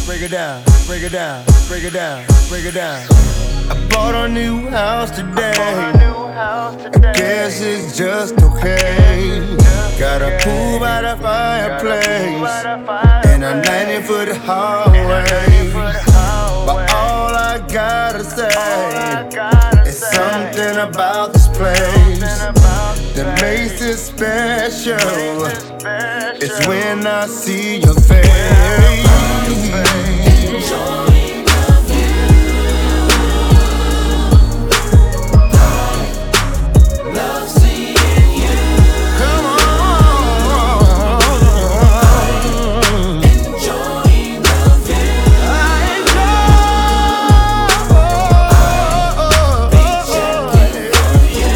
break it down, break it down, break it down, break it down. I bought a new house today. I guess it's just okay. Got a pool by the fireplace and a 90-foot hallway. But all I gotta say is something about this place that makes it special. It's when I see your face. Enjoying the view. I love seeing you. Come on. Enjoying the view. Be checking for you.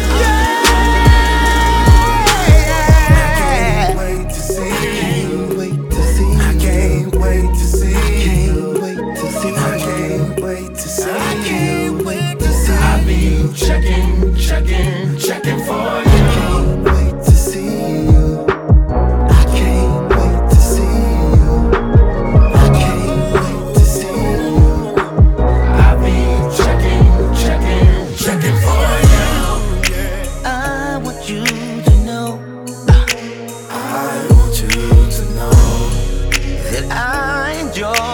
I can't wait to see you. I can't wait to see you. I can't wait to see you. I can't wait to see you. I be checking for you. Can't wait to see you. I can't wait to see you. I can't wait to see you. I be checking for you. I want you to know. I want you to know that I enjoy